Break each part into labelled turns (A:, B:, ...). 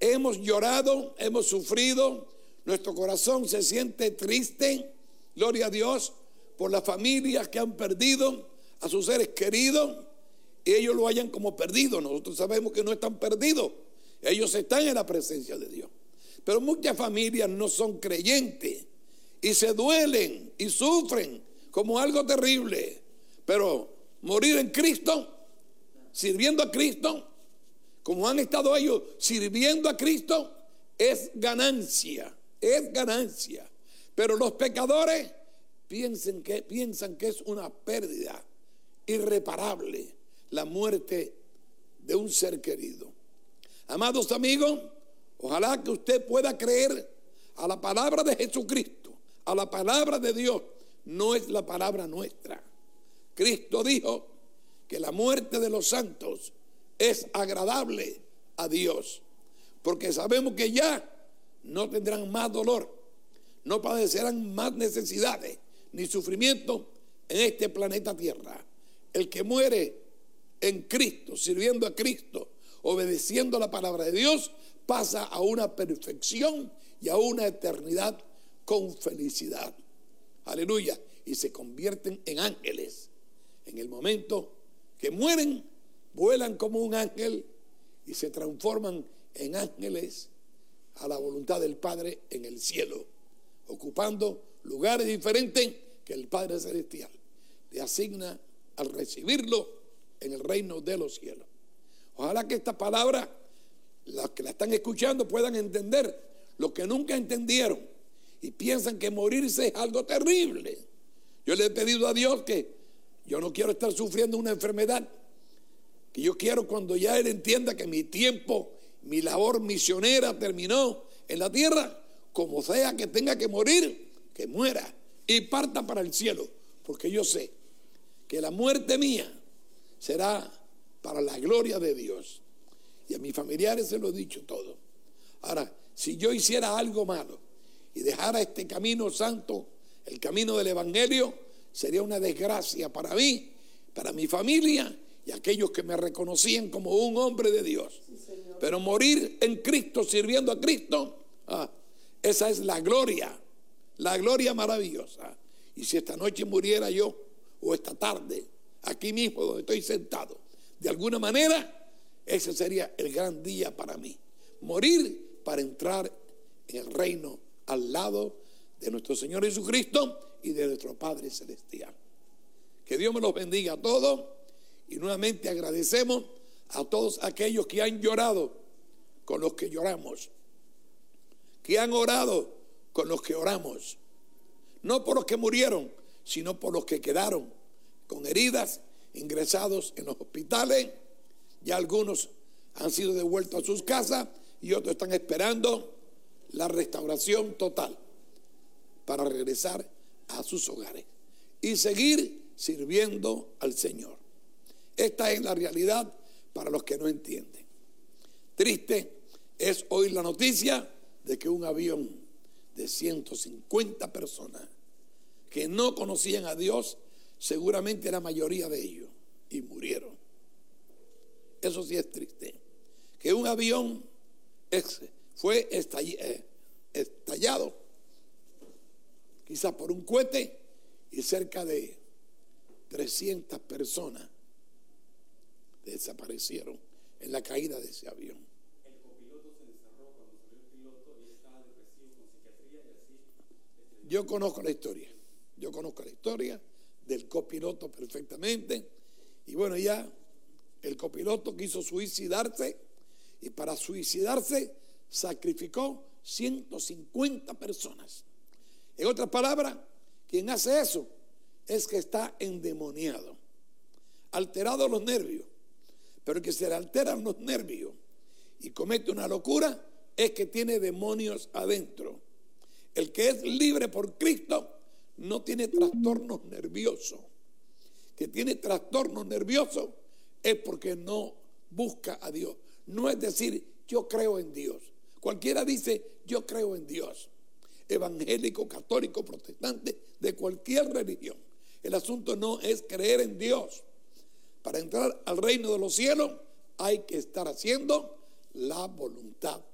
A: hemos llorado, hemos sufrido, nuestro corazón se siente triste, gloria a Dios, por las familias que han perdido a sus seres queridos, y ellos lo hayan como perdido. Nosotros sabemos que no están perdidos, ellos están en la presencia de Dios. Pero muchas familias no son creyentes y se duelen y sufren como algo terrible. Pero morir en Cristo, sirviendo a Cristo, como han estado ellos sirviendo a Cristo, es ganancia, es ganancia. Pero los pecadores piensan que es una pérdida irreparable la muerte de un ser querido. Amados amigos, ojalá que usted pueda creer a la palabra de Jesucristo, a la palabra de Dios, no es la palabra nuestra. Cristo dijo que la muerte de los santos es agradable a Dios, porque sabemos que ya no tendrán más dolor, no padecerán más necesidades ni sufrimiento en este planeta Tierra. El que muere en Cristo, sirviendo a Cristo, obedeciendo la palabra de Dios, pasa a una perfección y a una eternidad con felicidad. Aleluya. Y se convierten en ángeles. En el momento que mueren, vuelan como un ángel y se transforman en ángeles a la voluntad del Padre en el cielo, ocupando lugares diferentes que el Padre Celestial le asigna al recibirlo en el reino de los cielos. Ojalá que esta palabra, los que la están escuchando, puedan entender lo que nunca entendieron y piensan que morirse es algo terrible. Yo le he pedido a Dios que yo no quiero estar sufriendo una enfermedad, que yo quiero, cuando ya Él entienda que mi tiempo, mi labor misionera terminó en la tierra, como sea que tenga que morir, que muera y parta para el cielo, porque yo sé que la muerte mía será para la gloria de Dios. Y a mis familiares se lo he dicho todo. Ahora, si yo hiciera algo malo y dejara este camino santo, el camino del evangelio, sería una desgracia para mí, para mi familia y aquellos que me reconocían como un hombre de Dios. Sí, pero morir en Cristo, sirviendo a Cristo, esa es la gloria maravillosa. Y si esta noche muriera yo, o esta tarde, aquí mismo donde estoy sentado, de alguna manera, ese sería el gran día para mí. Morir para entrar en el reino al lado de nuestro Señor Jesucristo y de nuestro Padre Celestial. Que Dios me los bendiga a todos, y nuevamente agradecemos a todos aquellos que han llorado con los que lloramos, que han orado con los que oramos, no por los que murieron, sino por los que quedaron con heridas, ingresados en los hospitales. Ya algunos han sido devueltos a sus casas y otros están esperando la restauración total para regresar a sus hogares y seguir sirviendo al Señor. Esta es la realidad para los que no entienden. Triste es hoy la noticia de que un avión de 150 personas que no conocían a Dios, seguramente la mayoría de ellos, y murieron. Eso sí es triste. Que un avión fue estallado, quizás por un cohete, y cerca de 300 personas desaparecieron en la caída de ese avión.
B: El copiloto se encerró cuando salió el piloto y él estaba depresivo con psiquiatría y así.
A: Yo conozco la historia del copiloto perfectamente. Y bueno, ya el copiloto quiso suicidarse, y para suicidarse sacrificó 150 personas. En otras palabras, quien hace eso es que está endemoniado, alterado los nervios. Pero el que se le alteran los nervios y comete una locura es que tiene demonios adentro. El que es libre por Cristo no tiene trastornos nerviosos. Que tiene trastornos nerviosos es porque no busca a Dios. No es decir, yo creo en Dios. Cualquiera dice, yo creo en Dios. Evangélico, católico, protestante, de cualquier religión. El asunto no es creer en Dios. Para entrar al reino de los cielos hay que estar haciendo la voluntad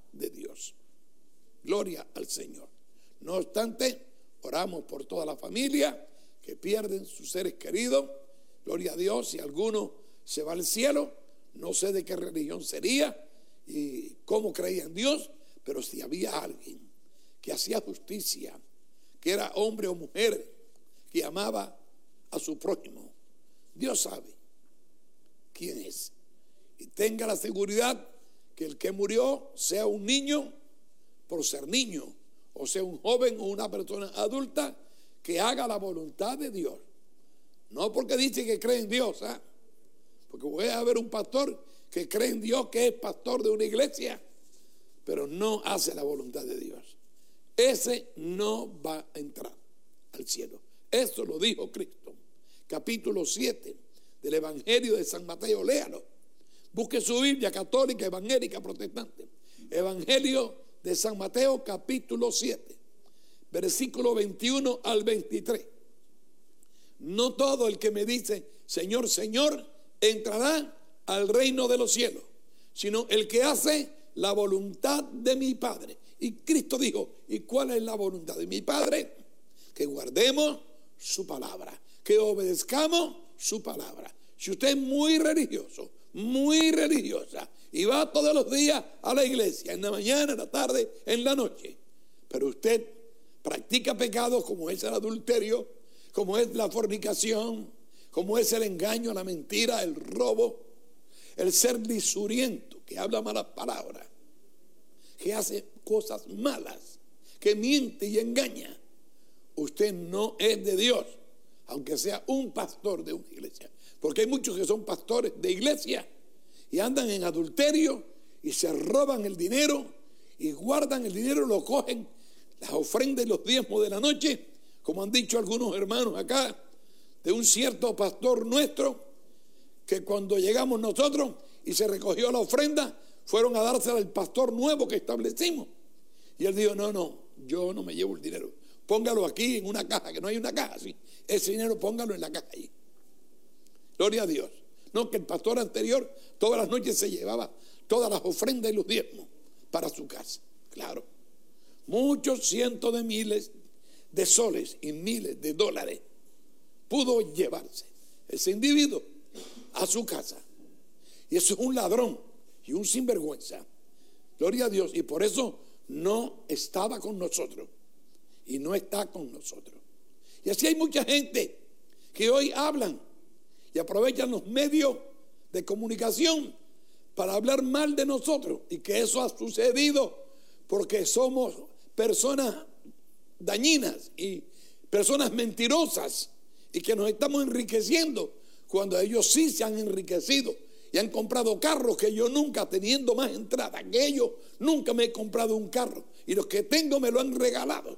A: de Dios. Gloria al Señor. No obstante, oramos por toda la familia que pierden sus seres queridos. Gloria a Dios. Si alguno se va al cielo, no sé de qué religión sería y cómo creía en Dios, pero si había alguien que hacía justicia, que era hombre o mujer, que amaba a su prójimo, Dios sabe quién es. Y tenga la seguridad que el que murió, sea un niño por ser niño, o sea un joven o una persona adulta, que haga la voluntad de Dios. No porque dice que cree en Dios, ¿eh? Porque voy a ver un pastor que cree en Dios, que es pastor de una iglesia, pero no hace la voluntad de Dios. Ese no va a entrar al cielo. Eso lo dijo Cristo. Capítulo 7 del Evangelio de San Mateo, léalo. Busque su Biblia católica, evangélica, protestante. Evangelio de San Mateo, capítulo 7, versículo 21 al 23. No todo el que me dice, Señor, Señor, entrará al reino de los cielos, sino el que hace la voluntad de mi Padre. Y Cristo dijo, ¿y cuál es la voluntad de mi Padre? Que guardemos su palabra, que obedezcamos su palabra. Si usted es muy religioso, muy religiosa, y va todos los días a la iglesia, en la mañana, en la tarde, en la noche, pero usted practica pecados como es el adulterio, como es la fornicación, como es el engaño, la mentira, el robo, el ser lisuriento, que habla malas palabras, que hace cosas malas, que miente y engaña, usted no es de Dios, aunque sea un pastor de una iglesia. Porque hay muchos que son pastores de iglesia y andan en adulterio y se roban el dinero y guardan el dinero, lo cogen, las ofrendas y los diezmos de la noche, como han dicho algunos hermanos acá, de un cierto pastor nuestro, que cuando llegamos nosotros y se recogió la ofrenda, fueron a dársela al pastor nuevo que establecimos. Y él dijo, no, yo no me llevo el dinero, póngalo aquí en una caja, que no hay una caja así, ese dinero póngalo en la caja ahí. Gloria a Dios. No, que el pastor anterior todas las noches se llevaba todas las ofrendas y los diezmos para su casa. Claro. Muchos cientos de miles de soles y miles de dólares pudo llevarse ese individuo a su casa. Y eso es un ladrón y un sinvergüenza. Gloria a Dios. Y por eso no estaba con nosotros. Y no está con nosotros. Y así hay mucha gente que hoy hablan y aprovechan los medios de comunicación para hablar mal de nosotros, y que eso ha sucedido porque somos personas dañinas y personas mentirosas, y que nos estamos enriqueciendo cuando ellos sí se han enriquecido y han comprado carros que yo nunca, teniendo más entrada que ellos, nunca me he comprado un carro, y los que tengo me lo han regalado.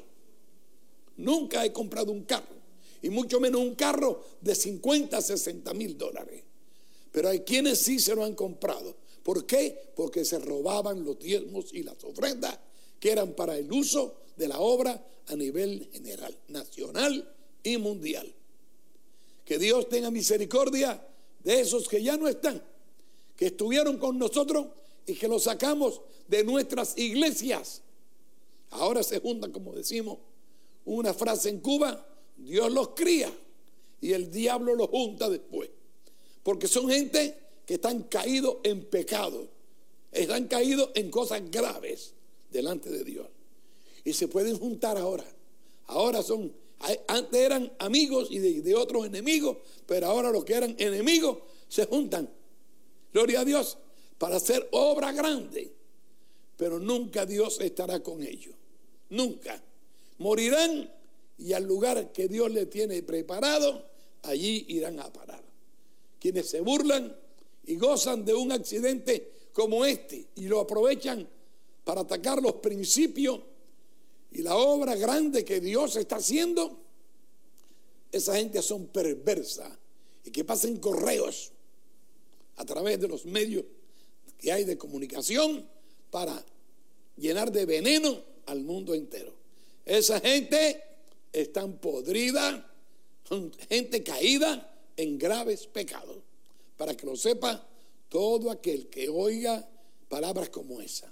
A: Nunca he comprado un carro, y mucho menos un carro de 50, 60 mil dólares. Pero hay quienes sí se lo han comprado. ¿Por qué? Porque se robaban los diezmos y las ofrendas que eran para el uso de la obra a nivel general, nacional y mundial. Que Dios tenga misericordia de esos que ya no están, que estuvieron con nosotros y que los sacamos de nuestras iglesias. Ahora se juntan, como decimos, una frase en Cuba, Dios los cría y el diablo los junta después. Porque son gente que están caídos en pecado, están caídos en cosas graves delante de Dios. Y se pueden juntar ahora. Ahora son, antes eran amigos y de otros enemigos, pero ahora los que eran enemigos se juntan. Gloria a Dios, para hacer obra grande. Pero nunca Dios estará con ellos. Nunca. Morirán y al lugar que Dios les tiene preparado, allí irán a parar. Quienes se burlan y gozan de un accidente como este y lo aprovechan para atacar los principios y la obra grande que Dios está haciendo, esa gente son perversas y que pasen correos a través de los medios que hay de comunicación para llenar de veneno al mundo entero. Esa gente están podrida, son gente caída en graves pecados. Para que lo sepa todo aquel que oiga palabras como esa.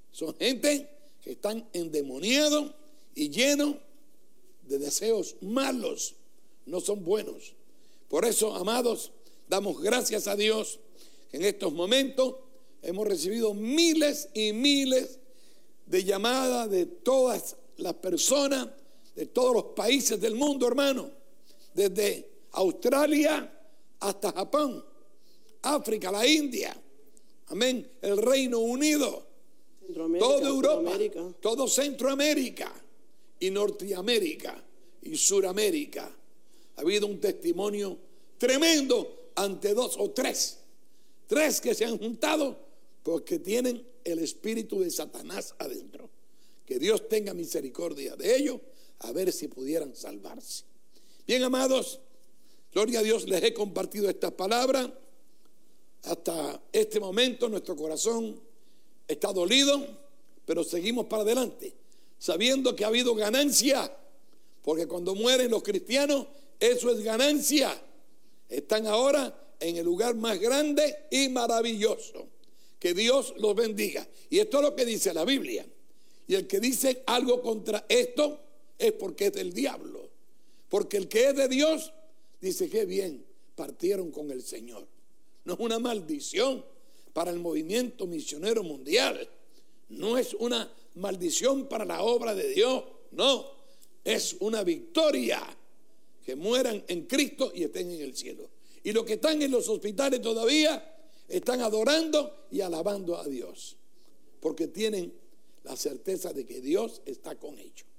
A: Son gente que están endemoniados y llenos de deseos malos. No son buenos. Por eso, amados, damos gracias a Dios. En estos momentos hemos recibido miles y miles de llamadas de todas las personas, de todos los países del mundo, hermano. Desde Australia hasta Japón, África, la India, amén, el Reino Unido, toda Europa, todo Centroamérica y Norteamérica y Suramérica. Ha habido un testimonio tremendo ante dos o tres que se han juntado porque tienen el espíritu de Satanás adentro. Que Dios tenga misericordia de ellos, a ver si pudieran salvarse. Bien, amados, gloria a Dios, les he compartido estas palabras. Hasta este momento nuestro corazón está dolido, pero seguimos para adelante, sabiendo que ha habido ganancia, porque cuando mueren los cristianos, eso es ganancia. Están ahora en el lugar más grande y maravilloso. Que Dios los bendiga. Y esto es lo que dice la Biblia. Y el que dice algo contra esto es porque es del diablo. Porque el que es de Dios dice que bien, partieron con el Señor. No es una maldición para el movimiento misionero mundial. No es una maldición para la obra de Dios. No, es una victoria. Que mueran en Cristo y estén en el cielo. Y los que están en los hospitales todavía están adorando y alabando a Dios. Porque tienen la certeza de que Dios está con ellos.